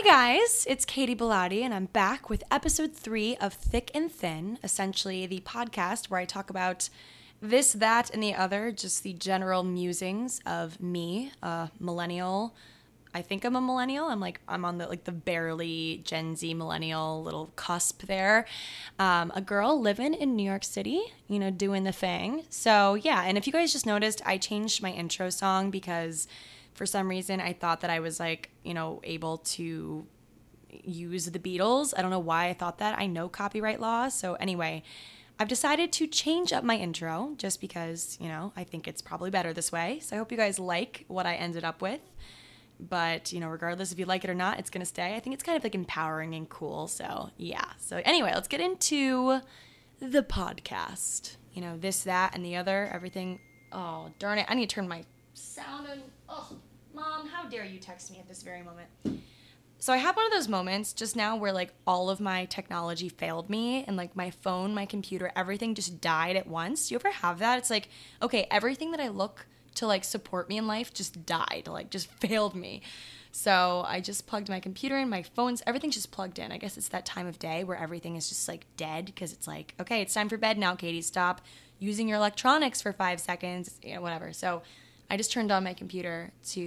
Guys, it's Katie Bellotti, and I'm back with episode 3 of Thick and Thin, essentially the podcast where I talk about this, that, and the other, just the general musings of me, a millennial. I think I'm a millennial. I'm on the barely Gen Z millennial little cusp there. A girl living in New York City, doing the thing. So yeah, and if you guys just noticed, I changed my intro song because for some reason I thought that I was able to use the Beatles. I don't know why I thought that. I know copyright law. So anyway, I've decided to change up my intro just because, I think it's probably better this way. So I hope you guys like what I ended up with. But, regardless if you like it or not, it's going to stay. I think it's kind of empowering and cool. So yeah. So anyway, let's get into the podcast. This, that, and the other, everything. Oh, darn it. I need to turn my sound on. Oh, Mom, how dare you text me at this very moment? So I had one of those moments just now where all of my technology failed me and my phone, my computer, everything just died at once. Do you ever have that? It's okay, everything that I look to support me in life just died, just failed me. So I just plugged my computer in, my phones, everything's just plugged in. I guess it's that time of day where everything is just dead because it's okay, it's time for bed now, Katie, stop using your electronics for 5 seconds, whatever. So I just turned on my computer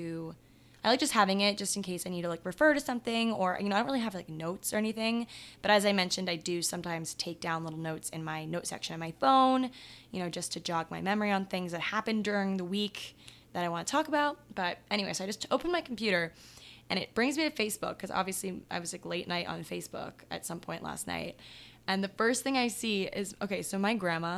I like just having it just in case I need to refer to something or, I don't really have notes or anything. But as I mentioned, I do sometimes take down little notes in my note section of my phone, just to jog my memory on things that happened during the week that I want to talk about. But anyway, so I just opened my computer and it brings me to Facebook because obviously I was late night on Facebook at some point last night. And the first thing I see is, okay, so my grandma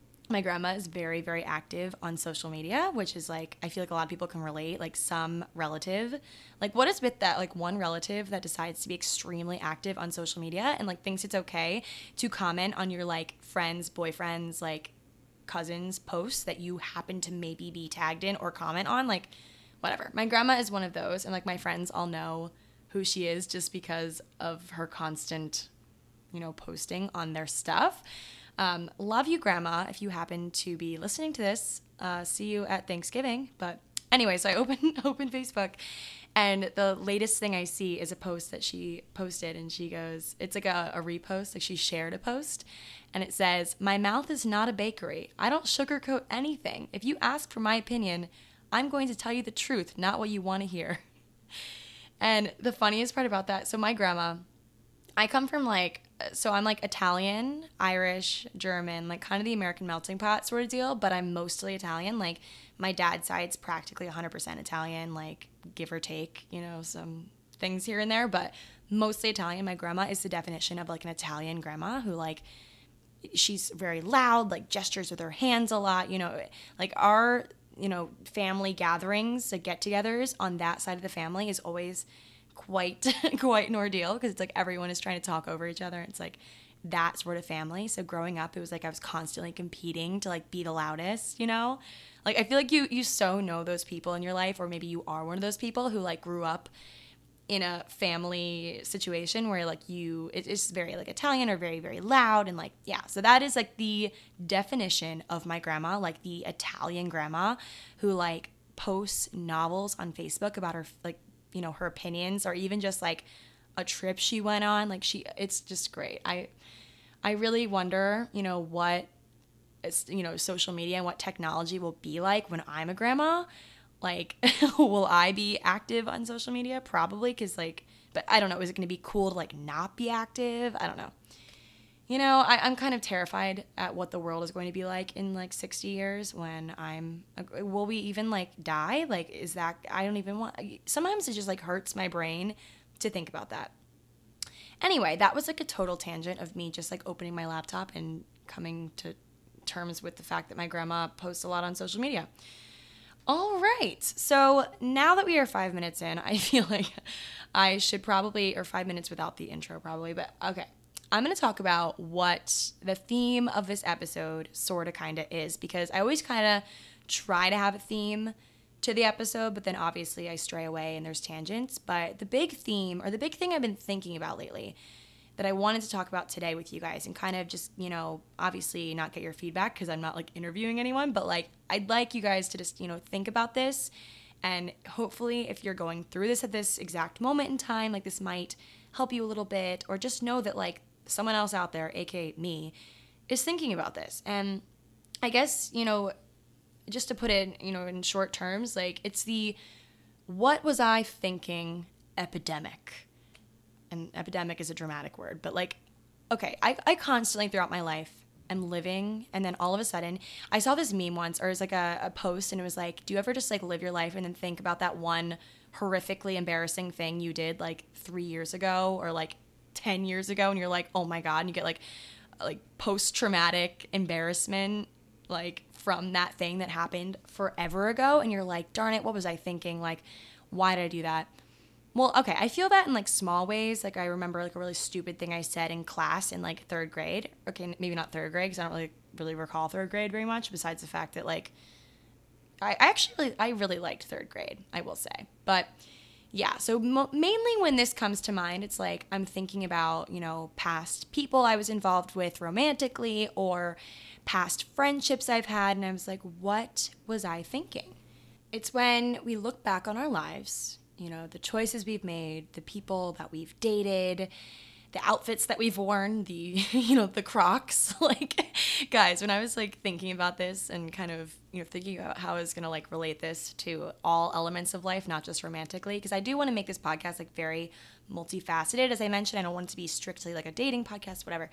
is very, very active on social media, which is I feel a lot of people can relate, some relative. What is with that, one relative that decides to be extremely active on social media and thinks it's okay to comment on your friends, boyfriends, cousins posts that you happen to maybe be tagged in or comment on, whatever. My grandma is one of those, and my friends all know who she is just because of her constant, posting on their stuff. Love you, Grandma, if you happen to be listening to this. See you at Thanksgiving. But anyway, so I open Facebook, and the latest thing I see is a post that she posted, and she goes, it's a repost, she shared a post, and it says, "My mouth is not a bakery. I don't sugarcoat anything. If you ask for my opinion, I'm going to tell you the truth, not what you want to hear." And the funniest part about that, so my grandma, I come from so I'm Italian, Irish, German, kind of the American melting pot sort of deal, but I'm mostly Italian. My dad's side's practically 100% Italian, give or take, some things here and there, but mostly Italian. My grandma is the definition of an Italian grandma who she's very loud, gestures with her hands a lot, our, family gatherings, get-togethers on that side of the family is always quite an ordeal because it's everyone is trying to talk over each other. It's that sort of family. So growing up, it was I was constantly competing to be the loudest, I feel you so know those people in your life, or maybe you are one of those people who grew up in a family situation where it's very Italian or very, very loud and yeah. So that is the definition of my grandma, the Italian grandma who posts novels on Facebook about her her opinions, or even just a trip she went on. It's just great. I really wonder, what social media and what technology will be when I'm a grandma. Will I be active on social media? Probably, because but I don't know. Is it going to be cool to not be active? I don't know. I'm kind of terrified at what the world is going to be in 60 years when will we even die? Is that, I don't even want, sometimes it just hurts my brain to think about that. Anyway, that was a total tangent of me just opening my laptop and coming to terms with the fact that my grandma posts a lot on social media. All right. So now that we are 5 minutes in, I feel I should probably, or 5 minutes without the intro probably, but okay. I'm going to talk about what the theme of this episode sort of kind of is, because I always kind of try to have a theme to the episode, but then obviously I stray away and there's tangents. But the big theme, or the big thing I've been thinking about lately that I wanted to talk about today with you guys, and kind of just, obviously not get your feedback because I'm not interviewing anyone, but I'd like you guys to just, think about this And hopefully if you're going through this at this exact moment in time, like this might help you a little bit, or just know that like someone else out there, aka me, is thinking about this. And I guess, just to put it, in short terms, like it's the what was I thinking epidemic. And epidemic is a dramatic word, but like, okay, I constantly throughout my life am living, and then all of a sudden I saw this meme once, or it was like a post, and it was like, do you ever just like live your life and then think about that one horrifically embarrassing thing you did like 3 years ago or like 10 years ago, and you're like, oh my God, and you get like post-traumatic embarrassment like from that thing that happened forever ago, and you're like, darn it, what was I thinking? Like, why did I do that? Well, okay, I feel that in like small ways. Like I remember like a really stupid thing I said in class in like third grade. Okay, maybe not third grade because I don't really recall third grade very much, besides the fact that like I really liked third grade, I will say. But yeah, so mainly when this comes to mind, it's like I'm thinking about, past people I was involved with romantically, or past friendships I've had, and I was like, what was I thinking? It's when we look back on our lives, the choices we've made, the people that we've dated, the outfits that we've worn, the, the Crocs. Like, guys, when I was like thinking about this and kind of, thinking about how I was going to like relate this to all elements of life, not just romantically, because I do want to make this podcast like very multifaceted. As I mentioned, I don't want it to be strictly like a dating podcast, whatever.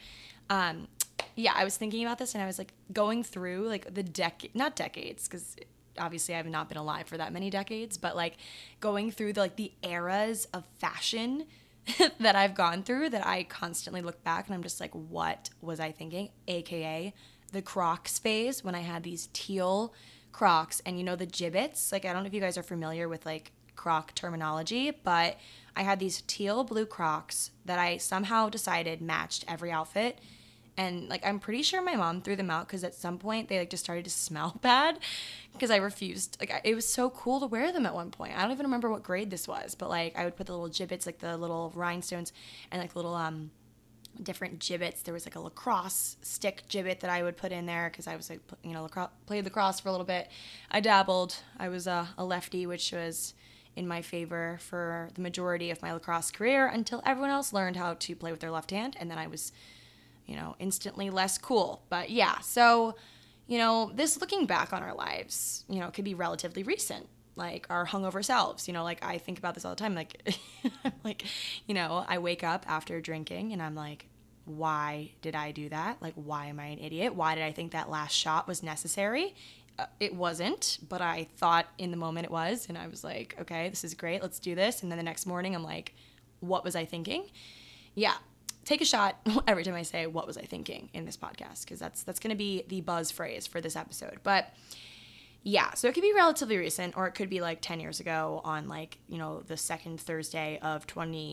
Yeah, I was thinking about this, and I was like going through like the not decades, because obviously I've not been alive for that many decades, but like going through the eras of fashion that I've gone through, that I constantly look back and I'm just like, what was I thinking? AKA the Crocs phase, when I had these teal Crocs and the Jibbitz. Like, I don't know if you guys are familiar with like Croc terminology, but I had these teal blue Crocs that I somehow decided matched every outfit. And like, I'm pretty sure my mom threw them out because at some point they like just started to smell bad because I refused. Like, it was so cool to wear them at one point. I don't even remember what grade this was, but like I would put the little Jibbitz, like the little rhinestones, and like little different Jibbitz. There was like a lacrosse stick Jibbit that I would put in there because I was like, played lacrosse for a little bit. I dabbled. I was a lefty, which was in my favor for the majority of my lacrosse career until everyone else learned how to play with their left hand, and then I was instantly less cool. But yeah, so, this looking back on our lives, could be relatively recent, like our hungover selves, like I think about this all the time. Like, I'm like, I wake up after drinking and I'm like, why did I do that? Like, why am I an idiot? Why did I think that last shot was necessary? It wasn't, but I thought in the moment it was. And I was like, okay, this is great. Let's do this. And then the next morning I'm like, what was I thinking? Yeah. Take a shot every time I say what was I thinking in this podcast, because that's going to be the buzz phrase for this episode. But yeah, so it could be relatively recent, or it could be like 10 years ago on like, the second Thursday of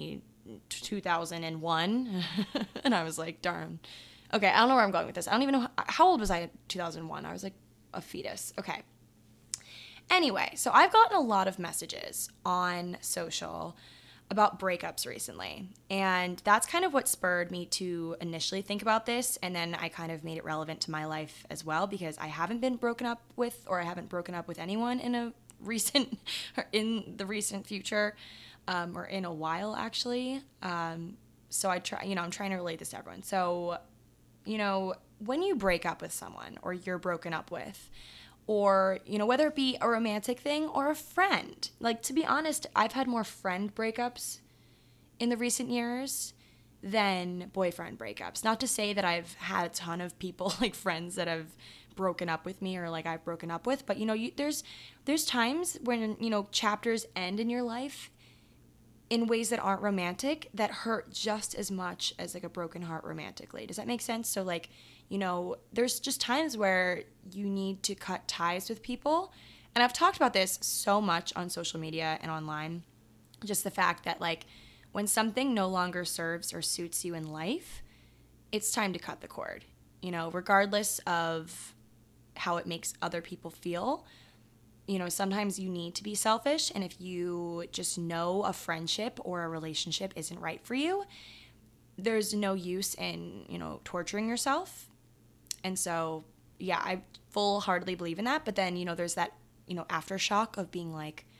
2001. And I was like, darn. Okay, I don't know where I'm going with this. I don't even know. How old was I in 2001? I was like a fetus. Okay. Anyway, so I've gotten a lot of messages on social about breakups recently, and that's kind of what spurred me to initially think about this, and then I kind of made it relevant to my life as well, because I haven't been broken up with, or I haven't broken up with anyone in the recent future, or in a while actually. So I'm trying to relate this to everyone. So, when you break up with someone, or you're broken up with, or, whether it be a romantic thing or a friend. Like, to be honest, I've had more friend breakups in the recent years than boyfriend breakups. Not to say that I've had a ton of people, like friends that have broken up with me, or like I've broken up with, but, there's times when, chapters end in your life in ways that aren't romantic that hurt just as much as like a broken heart romantically. Does that make sense? So like, there's just times where you need to cut ties with people. And I've talked about this so much on social media and online. Just the fact that like when something no longer serves or suits you in life, it's time to cut the cord, regardless of how it makes other people feel. Sometimes you need to be selfish. And if you just know a friendship or a relationship isn't right for you, there's no use in, torturing yourself. And so, yeah, I full-heartedly believe in that. But then, there's that, aftershock of being like,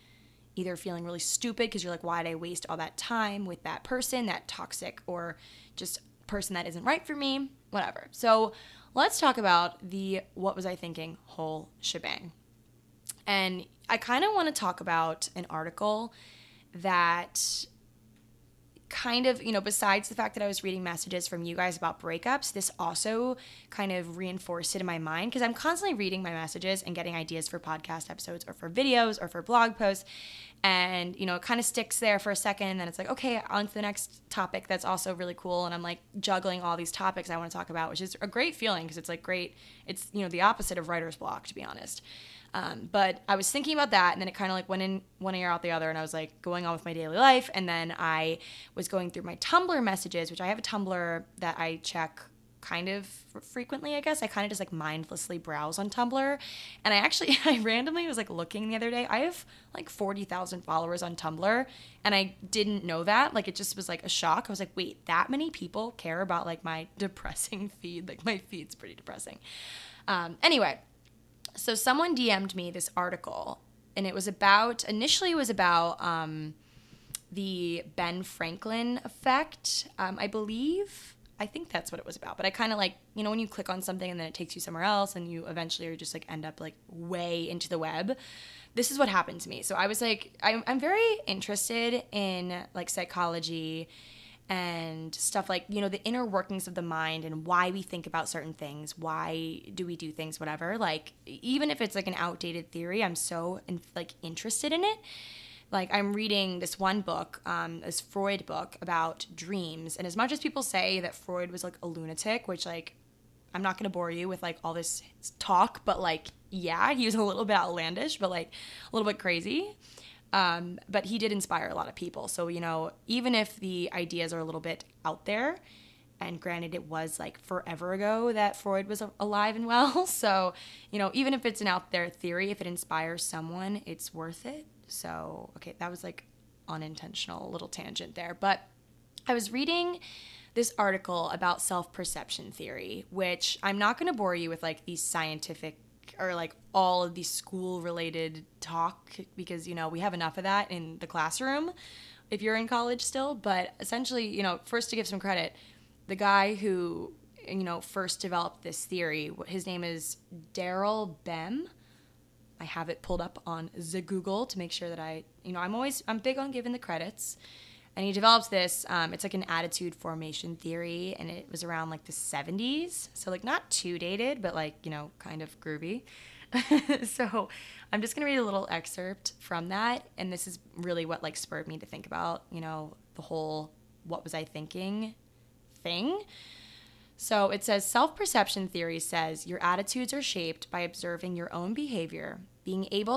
either feeling really stupid because you're like, why did I waste all that time with that person, that toxic or just person that isn't right for me, whatever. So let's talk about the what was I thinking whole shebang. And I kind of want to talk about an article that kind of, besides the fact that I was reading messages from you guys about breakups, this also kind of reinforced it in my mind because I'm constantly reading my messages and getting ideas for podcast episodes or for videos or for blog posts. And, it kind of sticks there for a second and then it's like, okay, on to the next topic that's also really cool. And I'm like juggling all these topics I want to talk about, which is a great feeling because it's like great. It's, the opposite of writer's block, to be honest. But I was thinking about that, and then it kind of like went in one ear out the other, and I was like going on with my daily life, and then I was going through my Tumblr messages, which I have a Tumblr that I check kind of frequently, I guess. I kind of just like mindlessly browse on Tumblr, and I randomly was like looking the other day. I have like 40,000 followers on Tumblr, and I didn't know that. Like it just was like a shock. I was like, wait, that many people care about like my depressing feed? Like my feed's pretty depressing. Anyway. So someone DM'd me this article, and initially it was about the Ben Franklin effect, I believe. I think that's what it was about. But I kind of like, when you click on something and then it takes you somewhere else and you eventually are just like end up like way into the web. This is what happened to me. So I was like, I'm very interested in like psychology and stuff like, the inner workings of the mind and why we think about certain things. Why do we do things, whatever. Like, even if it's like an outdated theory, I'm so interested in it. Like, I'm reading this one book, this Freud book about dreams. And as much as people say that Freud was like a lunatic, which like, I'm not going to bore you with like all this talk, but like, yeah, he was a little bit outlandish, but like a little bit crazy. But he did inspire a lot of people. So, even if the ideas are a little bit out there, and granted it was like forever ago that Freud was alive and well. So, even if it's an out there theory, if it inspires someone, it's worth it. So, okay, that was like unintentional little tangent there. But I was reading this article about self-perception theory, which I'm not going to bore you with like these scientific or like all of the school related talk because, we have enough of that in the classroom if you're in college still. But essentially, first to give some credit, the guy who, first developed this theory, his name is Daryl Bem. I have it pulled up on the Google to make sure that I'm big on giving the credits. And he develops this, it's like an attitude formation theory, and it was around like the 70s. So like not too dated, but like, kind of groovy. So I'm just going to read a little excerpt from that. And this is really what like spurred me to think about, the whole what was I thinking thing. So it says self-perception theory says your attitudes are shaped by observing your own behavior, being unable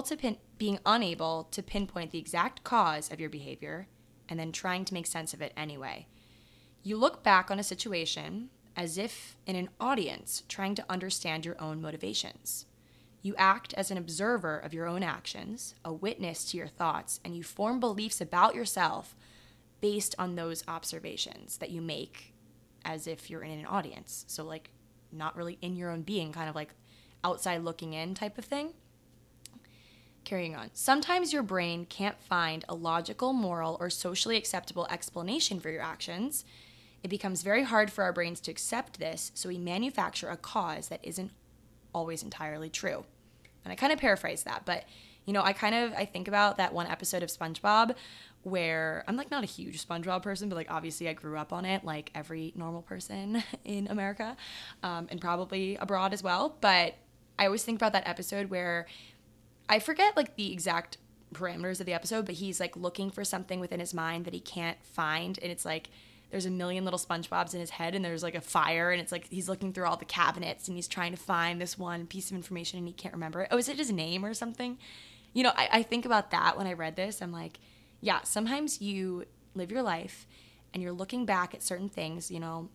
to pinpoint the exact cause of your behavior, and then trying to make sense of it anyway. You look back on a situation as if in an audience trying to understand your own motivations. You act as an observer of your own actions, a witness to your thoughts, and you form beliefs about yourself based on those observations that you make as if you're in an audience. So like not really in your own being, kind of like outside looking in type of thing. Carrying on. Sometimes your brain can't find a logical, moral, or socially acceptable explanation for your actions. It becomes very hard for our brains to accept this, so we manufacture a cause that isn't always entirely true. And I kind of paraphrase that, but I think about that one episode of SpongeBob where I'm like not a huge SpongeBob person, but like obviously I grew up on it like every normal person in America, and probably abroad as well. But I always think about that episode where I forget like the exact parameters of the episode, but he's like looking for something within his mind that he can't find. And it's like there's a million little SpongeBobs in his head and there's like a fire and it's like he's looking through all the cabinets and he's trying to find this one piece of information and he can't remember it. Oh, is it his name or something? I think about that when I read this. I'm like, yeah, sometimes you live your life and you're looking back at certain things,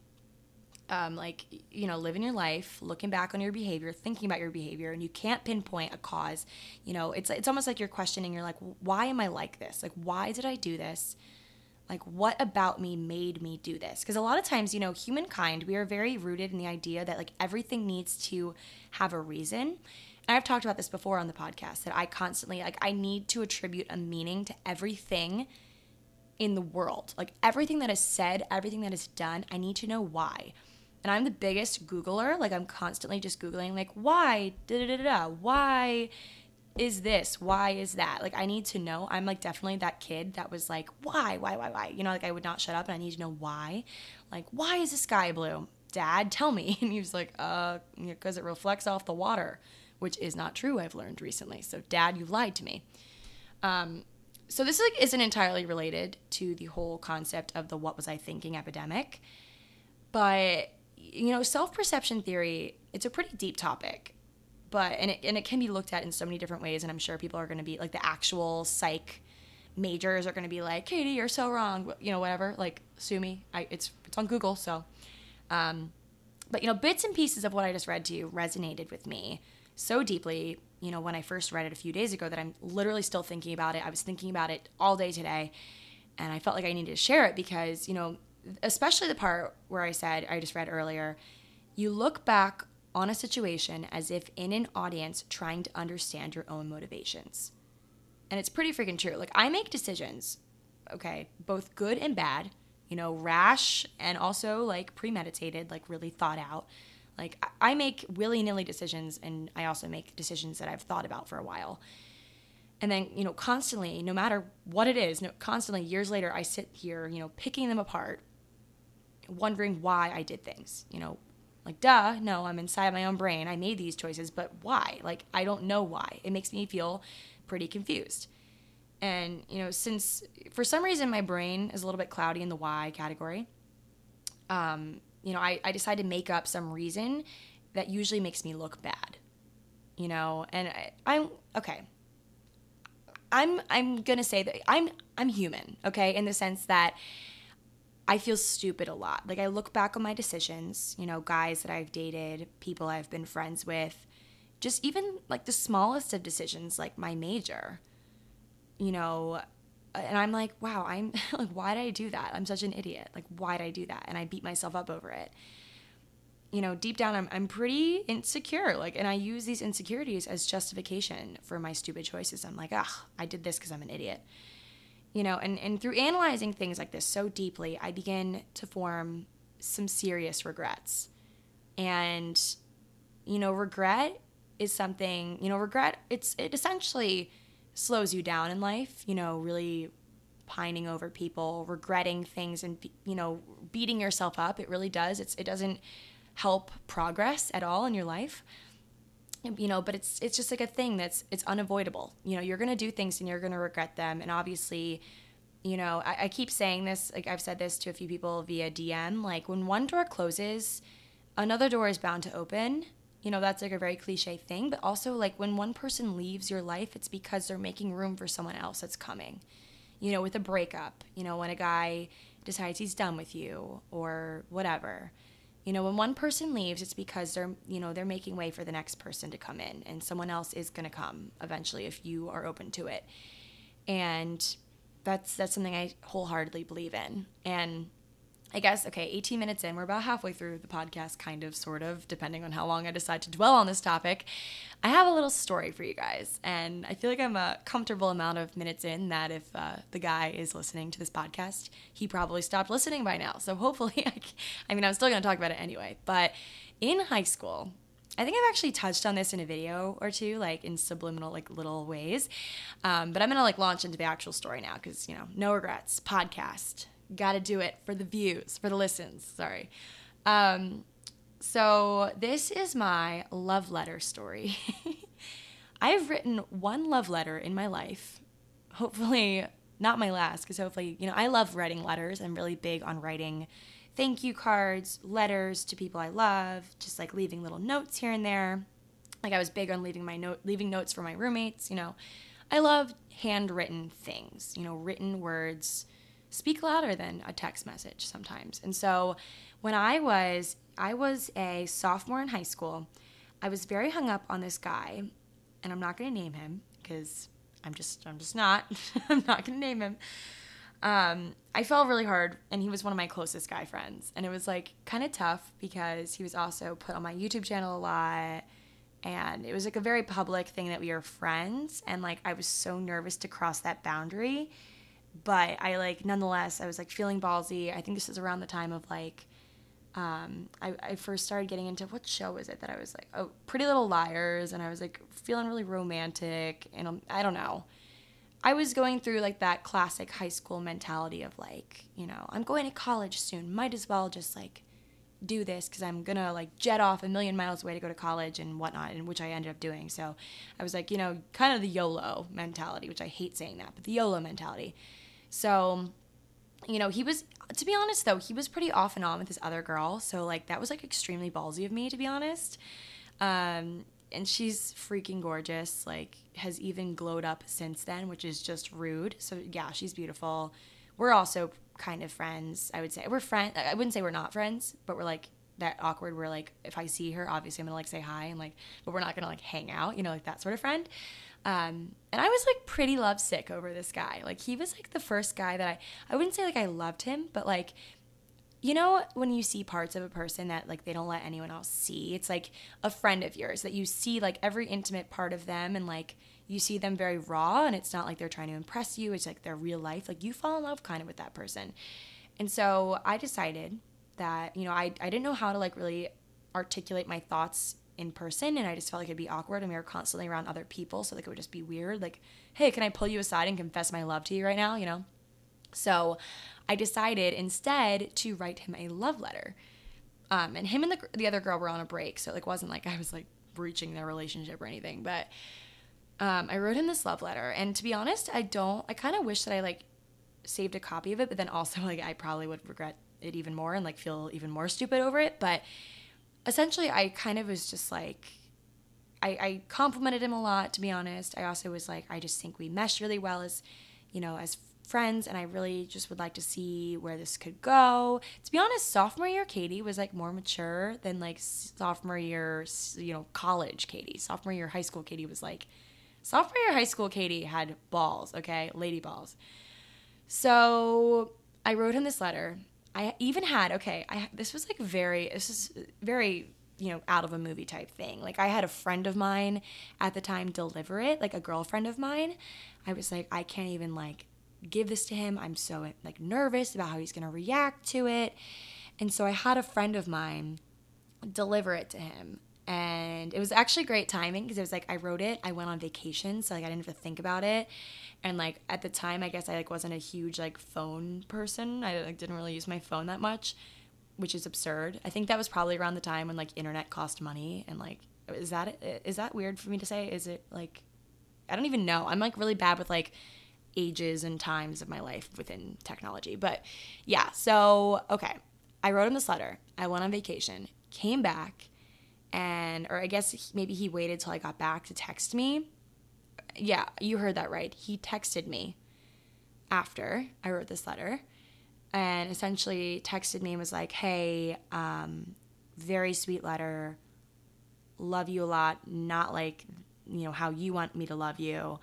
living your life, looking back on your behavior, thinking about your behavior, and you can't pinpoint a cause. It's almost like you're questioning. You're like, why am I like this? Like, why did I do this? Like, what about me made me do this? Because a lot of times, humankind, we are very rooted in the idea that like everything needs to have a reason. I've talked about this before on the podcast, that I constantly, like, I need to attribute a meaning to everything in the world. Like, everything that is said, everything that is done, I need to know why. And I'm the biggest Googler. Like, I'm constantly just Googling, like, why, da-da-da-da, why is this? Why is that? Like, I need to know. I'm, like, definitely that kid that was like, why? You know, like, I would not shut up, and I need to know why. Like, why is the sky blue? Dad, tell me. And he was like, because it reflects off the water, which is not true, I've learned recently. So, Dad, you lied to me. So this, like, isn't entirely related to the whole concept of the what was I thinking epidemic. But, you know, self-perception theory, it's a pretty deep topic. But and it can be looked at in so many different ways, and I'm sure people are going to be, like, the actual psych majors are going to be like, Katie, you're so wrong, you know, whatever, like, sue me. It's on Google, so. But, you know, bits and pieces of what I just read to you resonated with me so deeply, you know, when I first read it a few days ago, that I'm literally still thinking about it. I was thinking about it all day today, and I felt like I needed to share it because, you know, especially the part where I said, I just read earlier, you look back on a situation as if in an audience trying to understand your own motivations. And it's pretty freaking true. Like, I make decisions, okay, both good and bad, you know, rash and also, like, premeditated, like, really thought out. Like, I make willy-nilly decisions, and I also make decisions that I've thought about for a while. And then, you know, constantly, no matter what it is, constantly, years later, I sit here, you know, picking them apart, wondering why I did things, you know. Like, duh, no, I'm inside my own brain. I made these choices, but why? Like, I don't know why. It makes me feel pretty confused. And, you know, since for some reason my brain is a little bit cloudy in the why category, you know, I decided to make up some reason that usually makes me look bad, you know, and I'm okay. I'm going to say that I'm human, okay, in the sense that I feel stupid a lot. Like, I look back on my decisions, you know, guys that I've dated, people I've been friends with, just even, like, the smallest of decisions, like my major, you know, and I'm like, wow, I'm like, why did I do that? I'm such an idiot. Like, why did I do that? And I beat myself up over it. You know, deep down, I'm pretty insecure. Like, and I use these insecurities as justification for my stupid choices. I'm like, I did this because I'm an idiot. You know, and through analyzing things like this so deeply, I begin to form some serious regrets. And, you know, regret is something, you know, it essentially slows you down in life, you know, really pining over people, regretting things, and, you know, beating yourself up. It really does. It doesn't help progress at all in your life. You know, but it's just like a thing it's unavoidable. You know, you're going to do things and you're going to regret them. And obviously, you know, I keep saying this, like, I've said this to a few people via DM, like, when one door closes, another door is bound to open. You know, that's like a very cliche thing, but also, like, when one person leaves your life, it's because they're making room for someone else that's coming. You know, with a breakup, you know, when a guy decides he's done with you or whatever. You know, when one person leaves, it's because they're making way for the next person to come in, and someone else is going to come eventually if you are open to it. And that's something I wholeheartedly believe in. And I guess, okay, 18 minutes in, we're about halfway through the podcast, kind of, sort of, depending on how long I decide to dwell on this topic. I have a little story for you guys, and I feel like I'm a comfortable amount of minutes in that if the guy is listening to this podcast, he probably stopped listening by now. So hopefully, I'm still going to talk about it anyway. But in high school, I think I've actually touched on this in a video or two, like, in subliminal, like, little ways. But I'm going to, like, launch into the actual story now because, you know, no regrets, podcast. Got to do it for the views, for the listens, sorry. So this is my love letter story. I've written one love letter in my life, hopefully not my last, because hopefully, you know, I love writing letters. I'm really big on writing thank you cards, letters to people I love, just, like, leaving little notes here and there. Like, I was big on leaving notes for my roommates, you know. I love handwritten things, you know, written words speak louder than a text message sometimes. And so when I was a sophomore in high school, I was very hung up on this guy, and I'm not going to name him because I'm just not. I'm not going to name him. I fell really hard, and he was one of my closest guy friends. And it was, like, kind of tough because he was also put on my YouTube channel a lot. And it was like a very public thing that we were friends. And like, I was so nervous to cross that boundary. But I like, nonetheless, I was like feeling ballsy. I think this is around the time of like, I first started getting into, what show was it that I was like, oh, Pretty Little Liars. And I was like feeling really romantic. And I don't know. I was going through like that classic high school mentality of like, you know, I'm going to college soon. Might as well just like do this because I'm gonna like jet off a million miles away to go to college and whatnot, and which I ended up doing. So I was like, you know, kind of the YOLO mentality, which I hate saying that, but the YOLO mentality. So, you know, he was, to be honest though, he was pretty off and on with this other girl. So like that was like extremely ballsy of me, to be honest. And she's freaking gorgeous, like has even glowed up since then, which is just rude. So yeah, she's beautiful. We're also kind of friends, I would say. We're friends. I wouldn't say we're not friends, but we're like that awkward where like if I see her, obviously I'm gonna like say hi and like, but we're not gonna like hang out, you know, like that sort of friend. And I was like pretty lovesick over this guy. Like he was like the first guy that I wouldn't say like I loved him, but like, you know, when you see parts of a person that like they don't let anyone else see, it's like a friend of yours that you see like every intimate part of them, and like you see them very raw, and it's not like they're trying to impress you, it's like their real life. Like you fall in love kind of with that person. And so I decided that, you know, I didn't know how to like really articulate my thoughts in person, and I just felt like it'd be awkward, and we were constantly around other people, so like it would just be weird. Like, hey, can I pull you aside and confess my love to you right now, you know? So I decided instead to write him a love letter. And him and the other girl were on a break, so it like wasn't like I was like breaching their relationship or anything. But I wrote him this love letter, and to be honest, I kind of wish that I like saved a copy of it, but then also like I probably would regret it even more and like feel even more stupid over it. But essentially, I kind of was just like, I complimented him a lot, to be honest. I also was like, I just think we meshed really well as, you know, as friends, and I really just would like to see where this could go. To be honest, sophomore year Katie was like more mature than like sophomore year, you know, college Katie. Sophomore year high school Katie was like, sophomore year high school Katie had balls, okay? Lady balls. So I wrote him this letter. I even had, this is very, you know, out of a movie type thing. Like I had a friend of mine at the time deliver it, like a girlfriend of mine. I was like, I can't even like give this to him. I'm so like nervous about how he's going to react to it. And so I had a friend of mine deliver it to him. And it was actually great timing because it was like I wrote it, I went on vacation, so like I didn't have to think about it. And like at the time, I guess I like wasn't a huge like phone person. I like didn't really use my phone that much, which is absurd. I think that was probably around the time when like internet cost money, and like is that weird for me to say? Is it like, I don't even know. I'm like really bad with like ages and times of my life within technology. But yeah, so okay. I wrote him this letter. I went on vacation, came back, or I guess maybe he waited till I got back to text me. Yeah, you heard that right. He texted me after I wrote this letter, and essentially texted me and was like, hey, very sweet letter. Love you a lot. Not like, you know, how you want me to love you.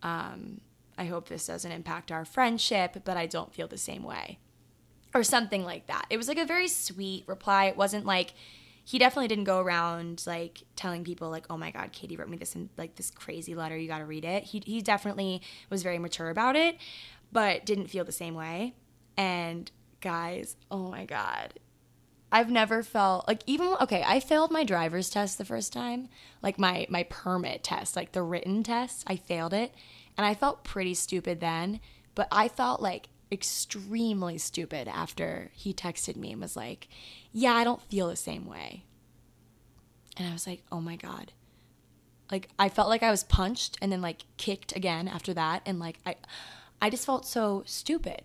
I hope this doesn't impact our friendship, but I don't feel the same way. Or something like that. It was like a very sweet reply. It wasn't like, he definitely didn't go around like telling people like, oh my God, Katie wrote me this in like this crazy letter, you got to read it. He definitely was very mature about it, but didn't feel the same way. And guys, oh my God, I've never felt like I failed my driver's test the first time, like my permit test, like the written test. I failed it, and I felt pretty stupid then, but I felt like extremely stupid after he texted me and was like, yeah, I don't feel the same way. And I was like, oh my God. Like I felt like I was punched and then like kicked again after that. And like I just felt so stupid.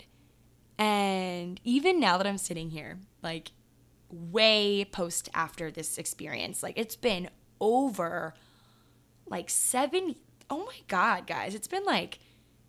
And even now that I'm sitting here, like way post after this experience, like it's been over like oh my God, guys, it's been like,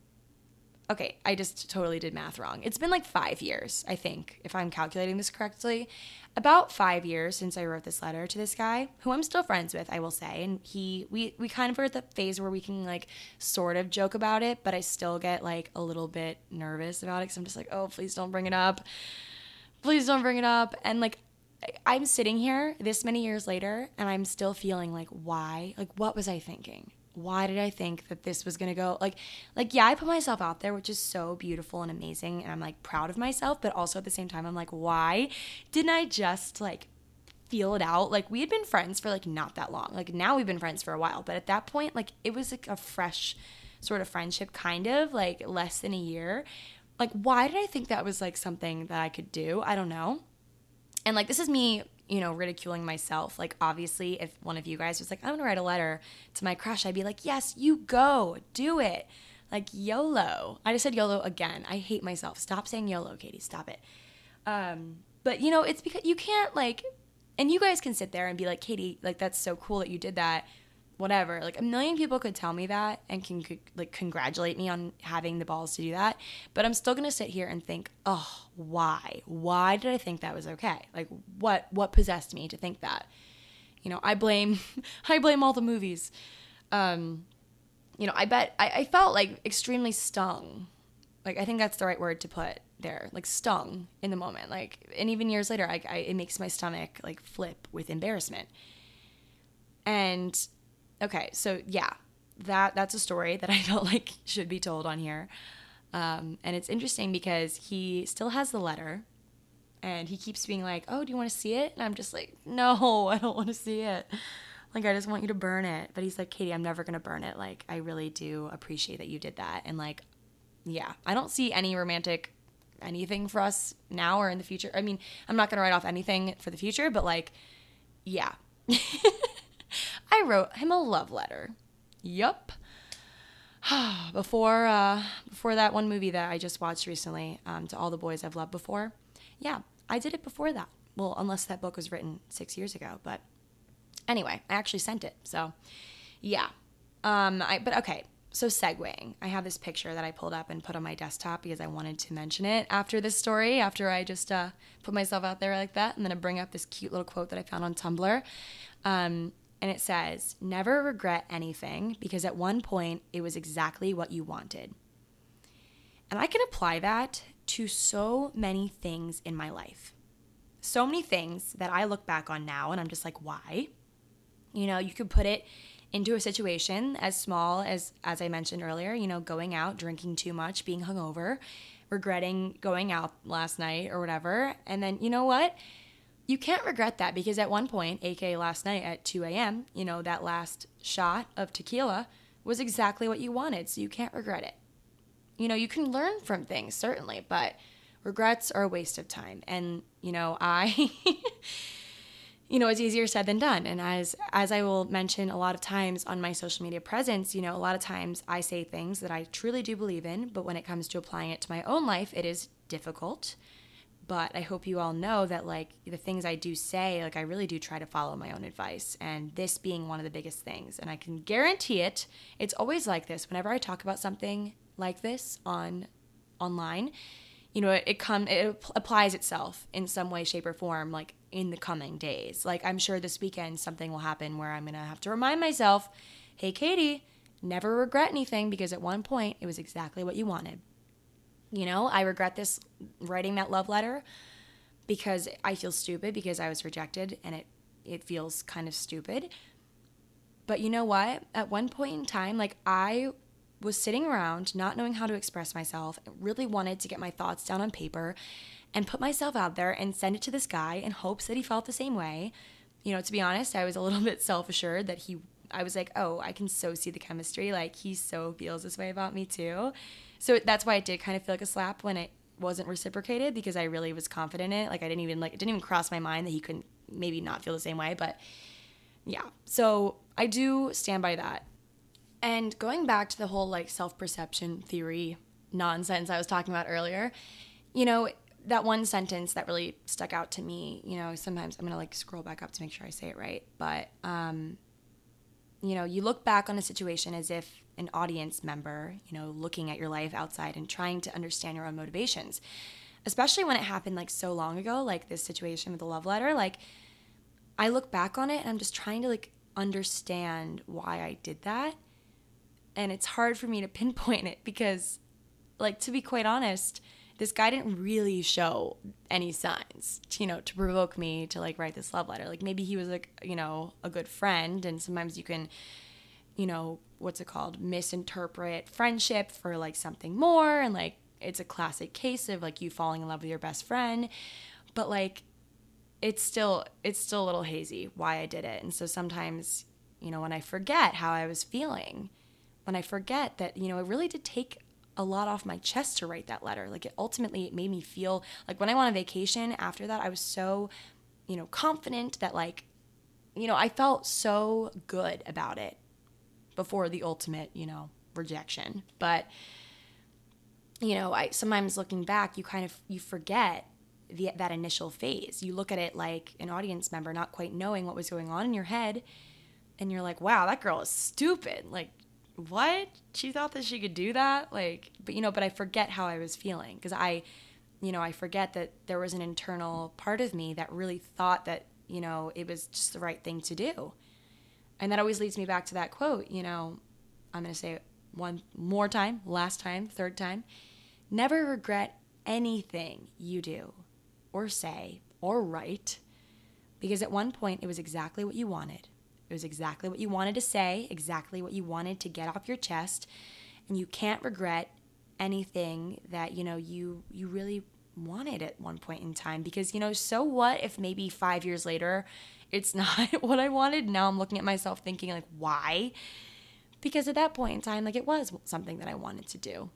okay, I just totally did math wrong. It's been like 5 years, I think, if I'm calculating this correctly. About 5 years since I wrote this letter to this guy, who I'm still friends with, I will say. And we kind of are at the phase where we can like sort of joke about it, but I still get like a little bit nervous about it because I'm just like, oh, please don't bring it up. Please don't bring it up. And like, I'm sitting here this many years later and I'm still feeling like, why? Like, what was I thinking? Why did I think that this was going to go yeah, I put myself out there, which is so beautiful and amazing. And I'm like proud of myself, but also at the same time, I'm like, why didn't I just like feel it out? Like we had been friends for like not that long. Like now we've been friends for a while, but at that point, like it was like a fresh sort of friendship, kind of like less than a year. Like, why did I think that was like something that I could do? I don't know. And like, this is me, ridiculing myself. Like, obviously, if one of you guys was like, I'm gonna write a letter to my crush, I'd be like, yes, you go, do it. Like, YOLO. I just said YOLO again. I hate myself. Stop saying YOLO, Katie. Stop it. But it's because you can't like, and you guys can sit there and be like, Katie, like, that's so cool that you did that. Whatever. Like, a million people could tell me that and can like congratulate me on having the balls to do that. But I'm still gonna sit here and think, oh, why? Why did I think that was okay? Like, what possessed me to think that? I blame all the movies. I felt like extremely stung. Like, I think that's the right word to put there. Like, stung in the moment. Like, and even years later, it makes my stomach like flip with embarrassment. And okay, so yeah, that's a story that I felt like should be told on here. And it's interesting because he still has the letter and he keeps being like, oh, do you want to see it? And I'm just like, no, I don't want to see it. Like, I just want you to burn it. But he's like, Katie, I'm never going to burn it. Like, I really do appreciate that you did that. And like, yeah, I don't see any romantic anything for us now or in the future. I mean, I'm not going to write off anything for the future, but like, yeah. I wrote him a love letter. Yup. Before that one movie that I just watched recently, To All the Boys I've Loved Before. Yeah, I did it before that. Well, unless that book was written 6 years ago. But anyway, I actually sent it. So, yeah. But okay, so segueing. I have this picture that I pulled up and put on my desktop because I wanted to mention it after this story, after I just put myself out there like that. And then I bring up this cute little quote that I found on Tumblr. And it says, never regret anything because at one point it was exactly what you wanted. And I can apply that to so many things in my life. So many things that I look back on now and I'm just like, why? You could put it into a situation as small as I mentioned earlier, going out, drinking too much, being hungover, regretting going out last night or whatever. And then, you know what? You can't regret that because at one point, aka last night at 2 a.m., that last shot of tequila was exactly what you wanted, so you can't regret it. You can learn from things, certainly, but regrets are a waste of time. And, it's easier said than done. And as I will mention a lot of times on my social media presence, a lot of times I say things that I truly do believe in, but when it comes to applying it to my own life, it is difficult. But I hope you all know that, like, the things I do say, like, I really do try to follow my own advice. And this being one of the biggest things. And I can guarantee it, it's always like this. Whenever I talk about something like this online, it applies itself in some way, shape, or form, like, in the coming days. Like, I'm sure this weekend something will happen where I'm going to have to remind myself, hey, Katie, never regret anything because at one point it was exactly what you wanted. I regret this, writing that love letter, because I feel stupid because I was rejected and it feels kind of stupid. But you know what? At one point in time, like, I was sitting around not knowing how to express myself, really wanted to get my thoughts down on paper and put myself out there and send it to this guy in hopes that he felt the same way. To be honest, I was a little bit self-assured that I was like, oh, I can so see the chemistry. Like, he so feels this way about me too. So that's why it did kind of feel like a slap when it wasn't reciprocated, because I really was confident in it. Like, it didn't even cross my mind that he couldn't maybe not feel the same way. But yeah, so I do stand by that. And going back to the whole like self-perception theory nonsense I was talking about earlier, that one sentence that really stuck out to me, sometimes I'm going to like scroll back up to make sure I say it right. But, you look back on a situation as if an audience member, looking at your life outside and trying to understand your own motivations, especially when it happened like so long ago, like this situation with the love letter. Like, I look back on it and I'm just trying to like understand why I did that. And it's hard for me to pinpoint it because, like, to be quite honest, this guy didn't really show any signs, to provoke me to like write this love letter. Like maybe he was like, a good friend, and sometimes you can, what's it called? Misinterpret friendship for like something more. And like, it's a classic case of like you falling in love with your best friend, but like, it's still a little hazy why I did it. And so sometimes, when I forget how I was feeling, when I forget that, it really did take a lot off my chest to write that letter. Like it made me feel like when I went on vacation after that, I was so, confident that like, I felt so good about it before the ultimate, rejection. But, I sometimes looking back, you forget that initial phase. You look at it like an audience member not quite knowing what was going on in your head, and you're like, wow, that girl is stupid. Like, what? She thought that she could do that? Like, but I forget how I was feeling, because I forget that there was an internal part of me that really thought that, it was just the right thing to do. And that always leads me back to that quote, I'm going to say it one more time, last time, third time. Never regret anything you do or say or write, because at one point it was exactly what you wanted. It was exactly what you wanted to say, exactly what you wanted to get off your chest, and you can't regret anything that, you really wanted at one point in time, because, so what if maybe 5 years later it's not what I wanted? Now I'm looking at myself thinking like, why? Because at that point in time, like, it was something that I wanted to do.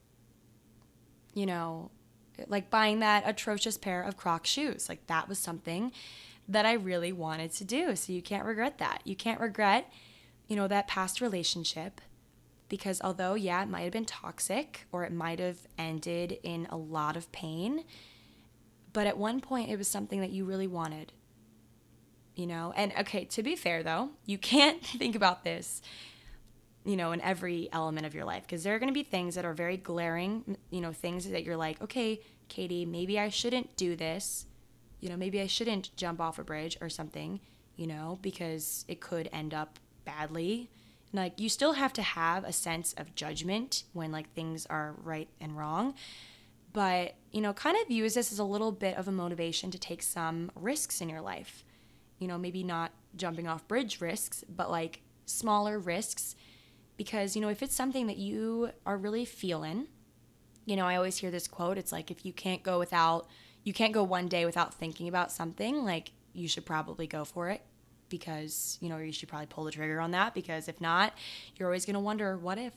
Like buying that atrocious pair of Crocs shoes. Like that was something that I really wanted to do. So you can't regret that. You can't regret, that past relationship, because although, yeah, it might have been toxic or it might have ended in a lot of pain, but at one point it was something that you really wanted, And okay, to be fair though, you can't think about this in every element of your life, because there are going to be things that are very glaring, things that you're like, okay, Katie, maybe I shouldn't do this, maybe I shouldn't jump off a bridge or something, because it could end up badly. And like, you still have to have a sense of judgment when like things are right and wrong, but kind of use this as a little bit of a motivation to take some risks in your life, maybe not jumping off bridge risks, but like smaller risks. Because, if it's something that you are really feeling, I always hear this quote. It's like, if you can't go one day without thinking about something, like you should probably go for it, because, or you should probably pull the trigger on that, because if not, you're always going to wonder, what if,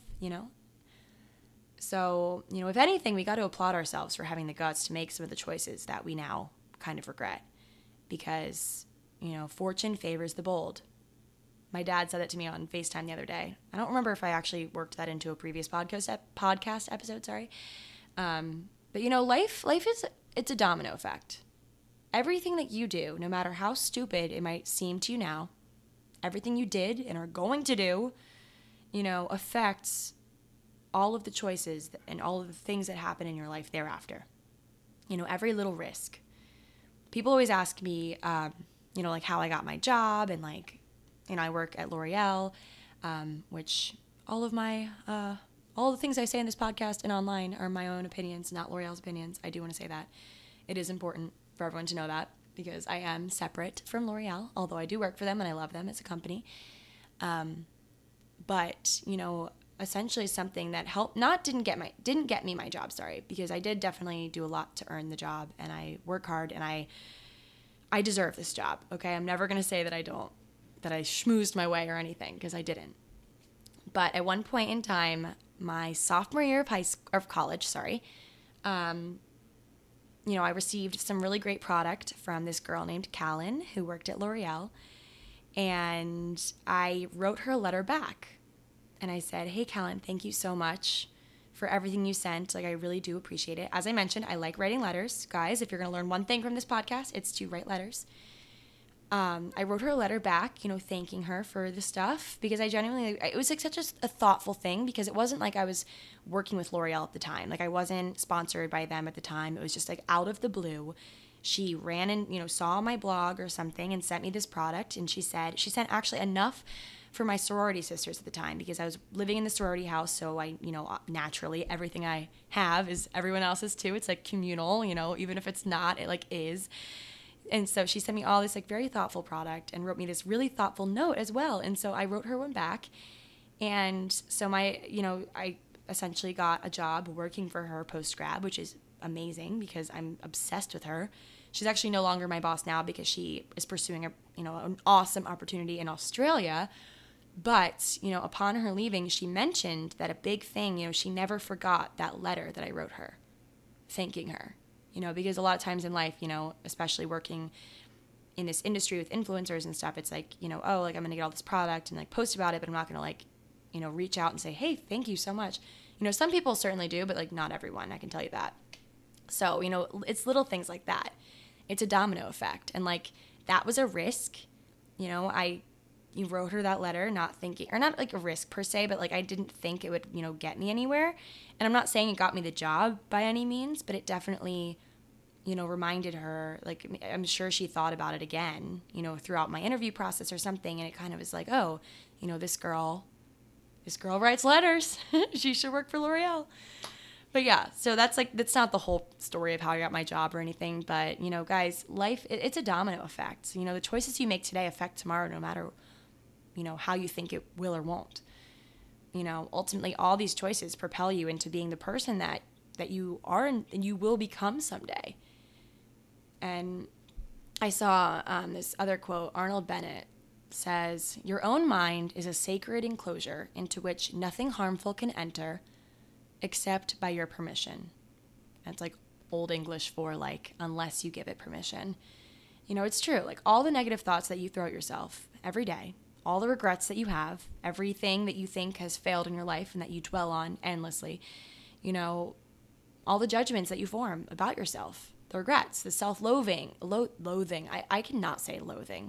So, if anything, we got to applaud ourselves for having the guts to make some of the choices that we now kind of regret, because, fortune favors the bold. My dad said that to me on FaceTime the other day. I don't remember if I actually worked that into a previous podcast episode, sorry. But life it's a domino effect. Everything that you do, no matter how stupid it might seem to you now, everything you did and are going to do, affects all of the choices and all of the things that happen in your life thereafter. Every little risk. People always ask me, like how I got my job, and like, I work at L'Oreal, which all of the things I say in this podcast and online are my own opinions, not L'Oreal's opinions. I do want to say that. It is important for everyone to know that, because I am separate from L'Oreal, although I do work for them and I love them as a company. But, essentially something that didn't get me my job, because I did definitely do a lot to earn the job, and I work hard, and I deserve this job, okay? I'm never going to say that I schmoozed my way or anything, because I didn't. But at one point in time, my sophomore year of college, I received some really great product from this girl named Callan, who worked at L'Oreal, and I wrote her a letter back. And I said, hey, Callan, thank you so much for everything you sent. Like, I really do appreciate it. As I mentioned, I like writing letters. Guys, if you're going to learn one thing from this podcast, it's to write letters. I wrote her a letter back, thanking her for the stuff, because I genuinely, it was like such a thoughtful thing, because it wasn't like I was working with L'Oreal at the time. Like, I wasn't sponsored by them at the time. It was just like out of the blue. She ran and, saw my blog or something and sent me this product. And she sent actually enough for my sorority sisters at the time, because I was living in the sorority house. So I, naturally everything I have is everyone else's too. It's like communal, even if it's not, it like is. And so she sent me all this like very thoughtful product and wrote me this really thoughtful note as well. And so I wrote her one back. And so I essentially got a job working for her post-grad, which is amazing because I'm obsessed with her. She's actually no longer my boss now because she is pursuing an awesome opportunity in Australia. But, upon her leaving, she mentioned that a big thing, she never forgot that letter that I wrote her, thanking her, because a lot of times in life, especially working in this industry with influencers and stuff, it's like, oh, like I'm going to get all this product and like post about it, but I'm not going to like, reach out and say, hey, thank you so much. Some people certainly do, but like not everyone, I can tell you that. So, it's little things like that. It's a domino effect. And like, that was a risk. You wrote her that letter not thinking, or not like a risk per se, but like I didn't think it would, get me anywhere. And I'm not saying it got me the job by any means, but it definitely, reminded her, like I'm sure she thought about it again, throughout my interview process or something. And it kind of was like, oh, this girl writes letters. She should work for L'Oreal. But yeah, so that's not the whole story of how I got my job or anything. But, guys, life, it's a domino effect. So, the choices you make today affect tomorrow no matter, how you think it will or won't. Ultimately, all these choices propel you into being the person that you are and you will become someday. And I saw this other quote, Arnold Bennett says, "Your own mind is a sacred enclosure into which nothing harmful can enter except by your permission." That's like old English for like, unless you give it permission. It's true. Like all the negative thoughts that you throw at yourself every day, all the regrets that you have, everything that you think has failed in your life and that you dwell on endlessly, all the judgments that you form about yourself, the regrets, the self-loathing, loathing. I cannot say loathing.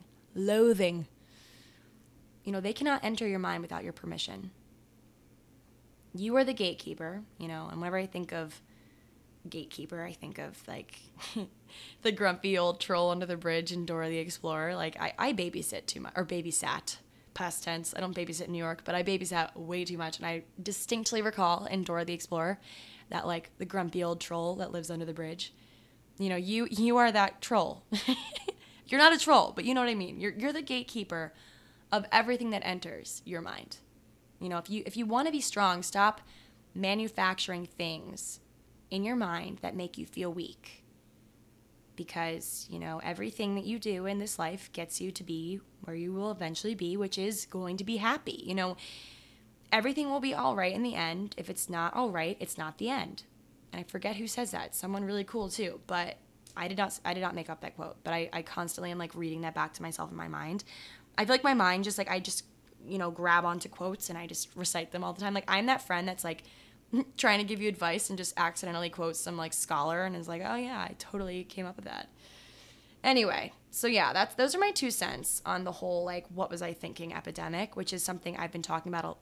They cannot enter your mind without your permission. You are the gatekeeper, and whenever I think of gatekeeper, I think of like the grumpy old troll under the bridge in Dora the Explorer. Like I babysit too much, or babysat, past tense. I don't babysit in New York, but I babysat way too much. And I distinctly recall in Dora the Explorer that like the grumpy old troll that lives under the bridge. You are that troll. You're not a troll, but you know what I mean. You're the gatekeeper of everything that enters your mind. If you want to be strong, stop manufacturing things in your mind that make you feel weak. Because, everything that you do in this life gets you to be where you will eventually be, which is going to be happy. Everything will be all right in the end. If it's not all right, it's not the end. And I forget who says that. Someone really cool too. But I did not make up that quote. But I constantly am like reading that back to myself in my mind. I feel like my mind just like, I just grab onto quotes and I just recite them all the time. Like I'm that friend that's like trying to give you advice and just accidentally quotes some like scholar and is like, oh yeah, I totally came up with that. Anyway, so yeah, those are my 2 cents on the whole like what was I thinking epidemic, which is something I've been thinking about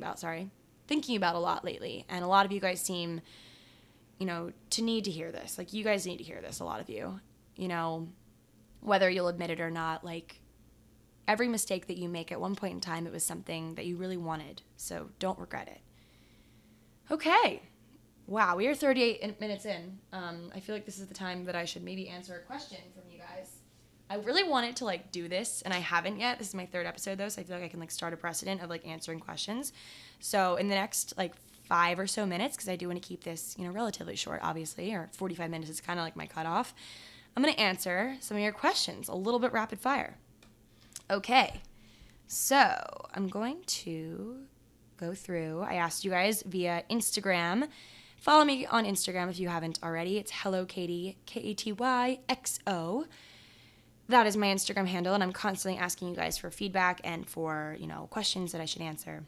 a lot lately. And a lot of you guys seem, to need to hear this. Like you guys need to hear this, a lot of you. Whether you'll admit it or not, like every mistake that you make at one point in time, it was something that you really wanted. So don't regret it. Okay. Wow, we are 38 minutes in. I feel like this is the time that I should maybe answer a question from you guys. I really wanted to like do this, and I haven't yet. This is my 3rd episode though, so I feel like I can like start a precedent of like answering questions. So in the next like 5 or so minutes, because I do want to keep this, relatively short, obviously, or 45 minutes is kind of like my cutoff. I'm going to answer some of your questions, a little bit rapid fire. Okay, so I'm going to go through. I asked you guys via Instagram. Follow me on Instagram if you haven't already. It's Hello Katie, KatyXO. That is my Instagram handle, and I'm constantly asking you guys for feedback and for, questions that I should answer.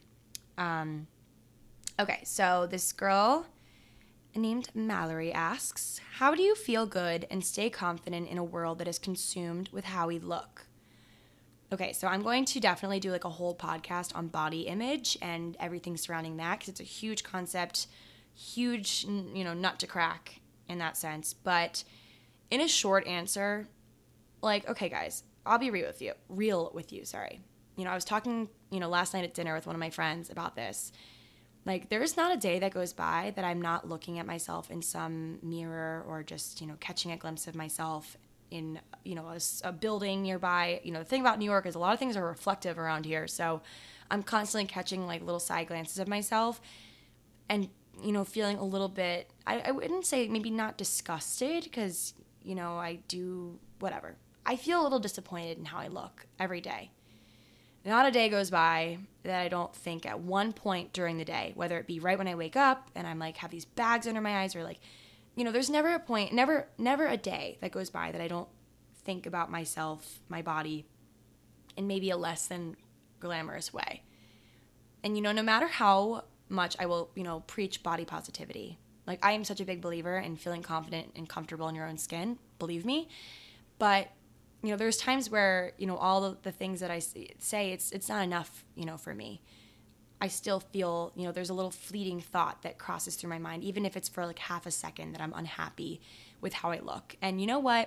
Okay, so this girl named Mallory asks, how do you feel good and stay confident in a world that is consumed with how we look? Okay, so I'm going to definitely do like a whole podcast on body image and everything surrounding that because it's a huge concept, huge, nut to crack in that sense. But in a short answer, like, okay, guys, I'll be real with you, I was talking, last night at dinner with one of my friends about this. Like, there's not a day that goes by that I'm not looking at myself in some mirror or just, catching a glimpse of myself in, a building nearby. The thing about New York is a lot of things are reflective around here. So I'm constantly catching like little side glances of myself and, feeling a little bit, I wouldn't say maybe not disgusted because, I do whatever. I feel a little disappointed in how I look every day. Not a day goes by that I don't think at one point during the day, whether it be right when I wake up and I'm like have these bags under my eyes or like, there's never a point, never a day that goes by that I don't think about myself, my body, in maybe a less than glamorous way. And, no matter how much I will, preach body positivity, like I am such a big believer in feeling confident and comfortable in your own skin, believe me. But there's times where, all the things that I say, it's not enough, for me. I still feel, there's a little fleeting thought that crosses through my mind, even if it's for like half a second that I'm unhappy with how I look. And you know what?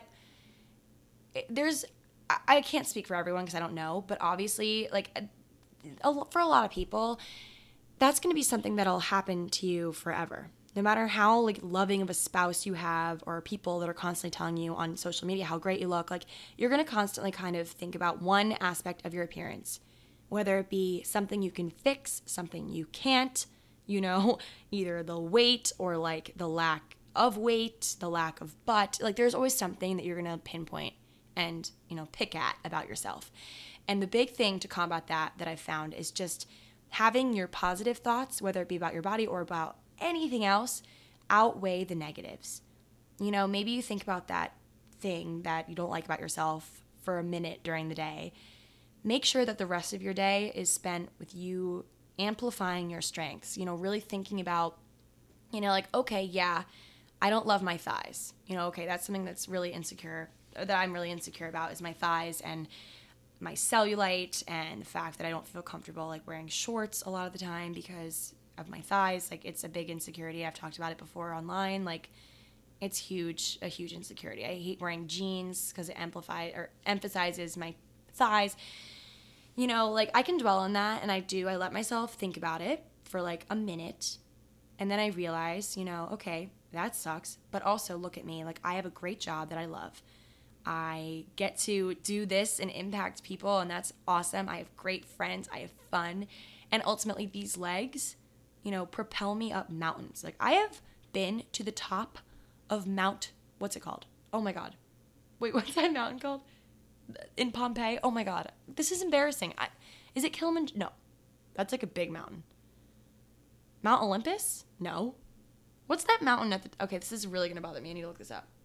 I can't speak for everyone because I don't know, but obviously, like, for a lot of people, that's going to be something that'll happen to you forever. No matter how like loving of a spouse you have or people that are constantly telling you on social media how great you look, like you're going to constantly kind of think about one aspect of your appearance, whether it be something you can fix, something you can't, either the weight or like the lack of weight, the lack of butt. Like there's always something that you're going to pinpoint and, pick at about yourself. And the big thing to combat that I've found is just having your positive thoughts, whether it be about your body or about anything else, outweigh the negatives. Maybe you think about that thing that you don't like about yourself for a minute during the day. Make sure that the rest of your day is spent with you amplifying your strengths, really thinking about, like, okay, yeah, I don't love my thighs. Okay, that's something that's really insecure, that I'm really insecure about is my thighs and my cellulite and the fact that I don't feel comfortable like wearing shorts a lot of the time because of my thighs. Like it's a big insecurity. I've talked about it before online. Like it's a huge insecurity. I hate wearing jeans because it emphasizes my thighs. Like I can dwell on that and I let myself think about it for like a minute and then I realize, okay, that sucks, but also look at me. Like I have a great job that I love. I get to do this and impact people and that's awesome. I have great friends. I have fun. And ultimately these legs, propel me up mountains. Like I have been to the top of what's it called? Oh my God. Wait, what's that mountain called? In Pompeii? Oh my God. This is embarrassing. Is it Kilimanjaro? No. That's like a big mountain. Mount Olympus? No. What's that mountain okay, this is really going to bother me. I need to look this up.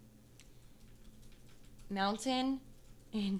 Mountain in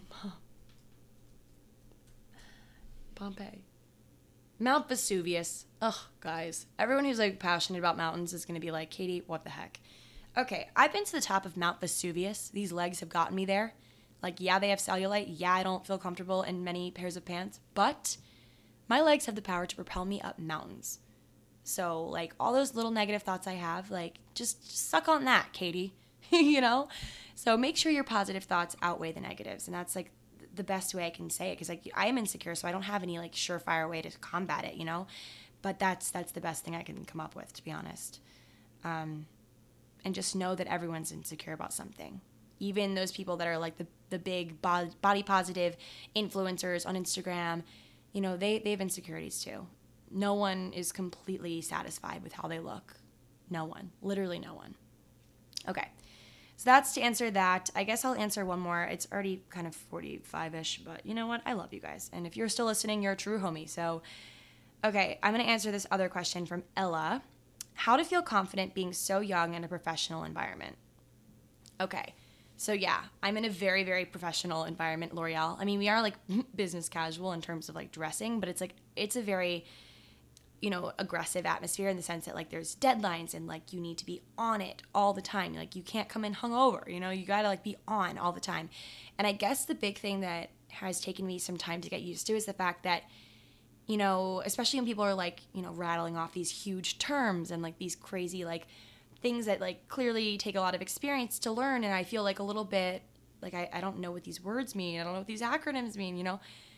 Pompeii. Mount Vesuvius. Ugh, guys. Everyone who's like passionate about mountains is going to be like, Katie, what the heck? Okay, I've been to the top of Mount Vesuvius. These legs have gotten me there. Like, yeah, they have cellulite. Yeah, I don't feel comfortable in many pairs of pants. But my legs have the power to propel me up mountains. So, like, all those little negative thoughts I have, like, just suck on that, Katie. So make sure your positive thoughts outweigh the negatives. And that's, like, the best way I can say it. Because, like, I am insecure, so I don't have any, like, surefire way to combat it, But that's the best thing I can come up with, to be honest. And just know that everyone's insecure about something. Even those people that are, like, the big body positive influencers on Instagram, they have insecurities, too. No one is completely satisfied with how they look. No one. Literally no one. Okay. So that's to answer that. I guess I'll answer one more. It's already kind of 45-ish, but you know what? I love you guys. And if you're still listening, you're a true homie. So, okay, I'm going to answer this other question from Ella. How to feel confident being so young in a professional environment? Okay. So yeah, I'm in a very, very professional environment, L'Oreal. I mean, we are like business casual in terms of like dressing, but it's a very aggressive atmosphere in the sense that like there's deadlines and like you need to be on it all the time. Like you can't come in hungover, you gotta like be on all the time. And I guess the big thing that has taken me some time to get used to is the fact that, especially when people are like, rattling off these huge terms and like these crazy like things that like clearly take a lot of experience to learn. And I feel like a little bit like I don't know what these words mean. I don't know what these acronyms mean,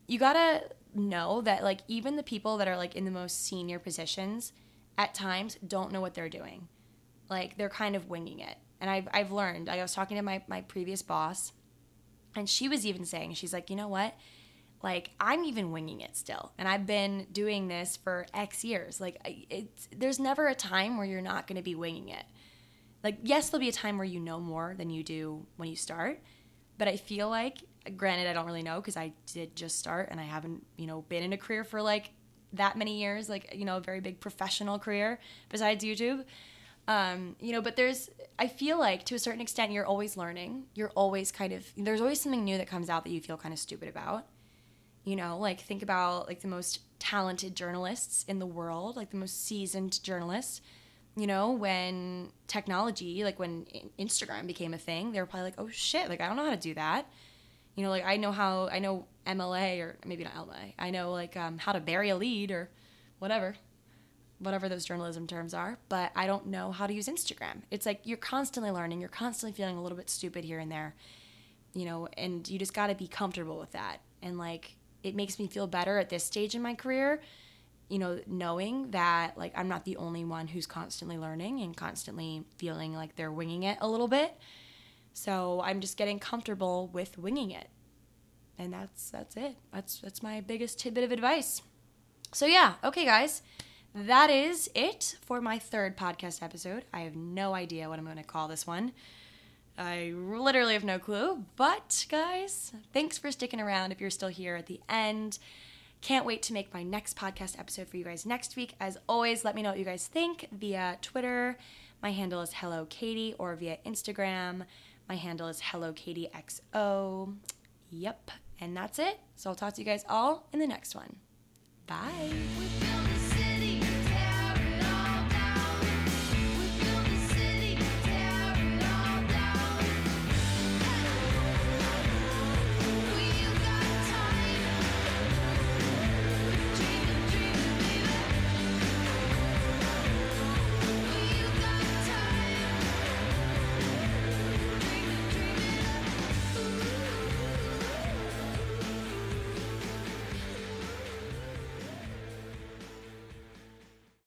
you gotta know that like even the people that are like in the most senior positions at times don't know what they're doing. Like they're kind of winging it. And I've learned, I was talking to my previous boss, and she was even saying, she's like, you know what? Like, I'm even winging it still. And I've been doing this for X years. Like, there's never a time where you're not going to be winging it. Like, yes, there'll be a time where you know more than you do when you start. But I feel like, granted, I don't really know because I did just start and I haven't, been in a career for like that many years, like, a very big professional career besides YouTube. But I feel like to a certain extent, you're always learning. You're always there's always something new that comes out that you feel kind of stupid about. Like think about like the most talented journalists in the world, like the most seasoned journalists, when technology, like when Instagram became a thing, they were probably like, oh shit, like I don't know how to do that. Like I know MLA, or maybe not MLA. I know like how to bury a lead or whatever those journalism terms are, but I don't know how to use Instagram. It's like you're constantly learning, you're constantly feeling a little bit stupid here and there, and you just got to be comfortable with that. And like it makes me feel better at this stage in my career, knowing that like I'm not the only one who's constantly learning and constantly feeling like they're winging it a little bit. So I'm just getting comfortable with winging it. And that's it. That's my biggest tidbit of advice. So yeah, okay guys. That is it for my third podcast episode. I have no idea what I'm going to call this one. I literally have no clue. But, guys, thanks for sticking around if you're still here at the end. Can't wait to make my next podcast episode for you guys next week. As always, let me know what you guys think via Twitter. My handle is HelloKatie, or via Instagram. My handle is HelloKatieXO. Yep, and that's it. So I'll talk to you guys all in the next one. Bye.